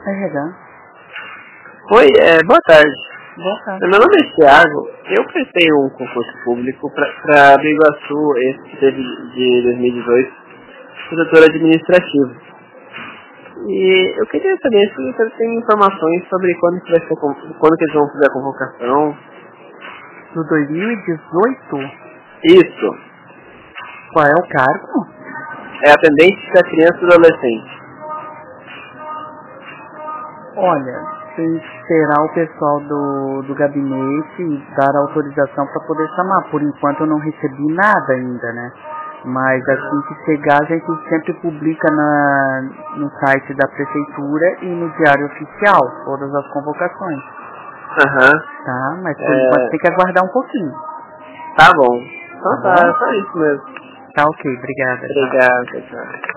RH. Oi, boa tarde. Boa tarde. Meu nome é Thiago. Eu prestei um concurso público para a Biguaçu, esse que teve de 2018, setor administrativo. E eu queria saber se você tem informações sobre quando que vai ser, quando que eles vão fazer a convocação. Do 2018? Isso. Qual é o cargo? É atendente da criança e do adolescente. Olha, tem que esperar o pessoal do gabinete dar autorização para poder chamar. Por enquanto eu não recebi nada ainda, né? Mas assim que chegar a gente sempre publica no site da prefeitura e no diário oficial todas as convocações. Tá? Mas por enquanto tem que aguardar um pouquinho. Tá bom. Então Tá bom? só isso mesmo. Tá ok, obrigada. Obrigado, tchau.